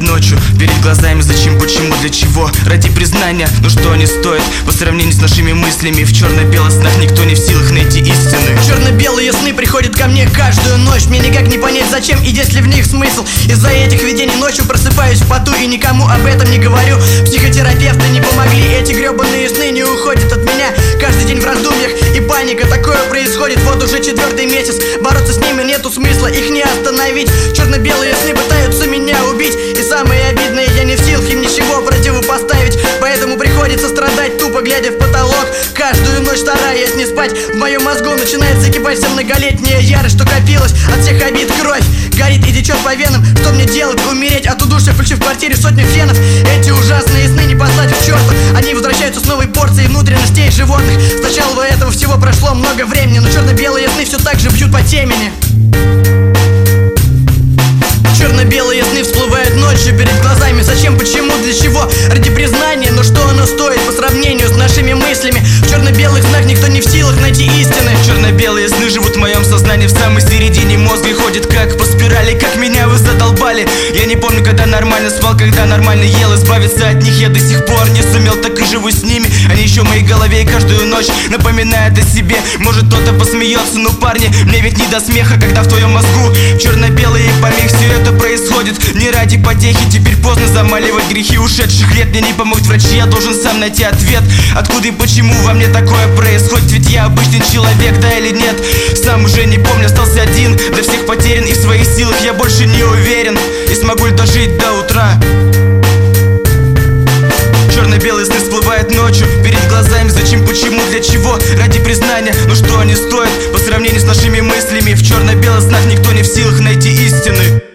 всплывает ночью перед глазами. Зачем, почему, для чего? Ради признания, но что они стоят по сравнению с нашими мыслями? В черно-белых снах никто не в силах найти истины. Черно-белые сны приходят ко мне каждую ночь. Мне никак не понять, зачем и есть ли в них смысл. Из-за этих видений ночью просыпаюсь в поту и никому об этом не говорю. Психотерапевты не помогли, эти гребаные сны не уходят от меня. Каждый день в раздумьях и паника, такое происходит вот уже 4-й месяц. Бороться с ними нету смысла, их не остановить. Черно-белые сны пытаются меня убить, и самое обидное, я не в силах им ничего противопоставить. Поэтому приходится страдать, тупо глядя в потолок, каждую ночь стараясь не спать. В моем мозгу начинает закипать вся многолетняя ярость, что копилась от всех обид. Кровь горит и течет по венам. Что мне делать? Умереть от удушья, включив в квартире сотню фенов? Эти ужасные сны не послать в черту. Они возвращаются с новой порцией внутренностей животных. С начала этого всего прошло много времени, но черно-белые сны все так же бьют по темени. Черно-белые сны всплывают ночью перед глазами. Зачем, почему, для чего? Ради признания, но что оно стоит по сравнению с нашими мыслями? В черно-белых снах никто не в силах найти истины. Черно-белые сны живут в моем сознании, в самой середине мозга и ходят как по спирали. Как меня вы задолбали. Я не помню, когда нормально спал, когда нормально ел. Избавиться от них я до сих пор не сумел, так и живу с ними. Они еще в моей голове и каждую ночь напоминают о себе. Может кто-то посмеется, но парни, мне ведь не до смеха, когда в твоем мозгу черно-белые помех. Все это происходит не ради потехи. Теперь поздно замаливать грехи ушедших лет. Мне не помогут врачи, я должен сам найти ответ. Откуда и почему во мне такое происходит? Ведь я обычный человек, да или нет? Сам уже не помню, остался один, для всех потерян. И в своих силах я больше не уверен, и смогу ли дожить до утра. Черно-белые сны всплывают ночью перед глазами. Зачем, почему, для чего? Ради признания, но что они стоят по сравнению с нашими мыслями? В черно-белых снах никто не в силах найти истины.